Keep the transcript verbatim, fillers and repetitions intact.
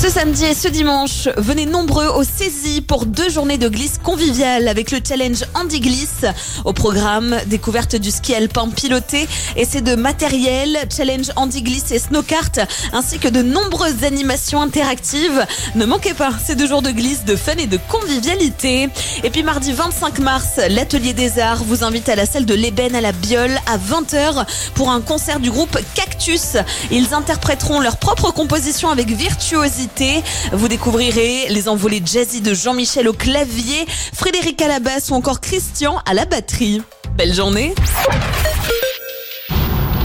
Ce samedi et ce dimanche, venez nombreux au Saisy pour deux journées de glisse conviviale avec le challenge Handi Glisse. Au programme, découverte du ski alpin piloté, essai de matériel, challenge Handi Glisse et snowkart, ainsi que de nombreuses animations interactives. Ne manquez pas ces deux jours de glisse, de fun et de convivialité. Et puis mardi vingt-cinq mars, l'Atelier des Arts vous invite à la salle de l'Ébène à la Biole à vingt heures pour un concert du groupe Cactus. Ils interpréteront leur propre composition avec virtuosité. Vous découvrirez les envolées jazzy de Jean-Michel au clavier, Frédéric à la basse ou encore Christian à la batterie. Belle journée!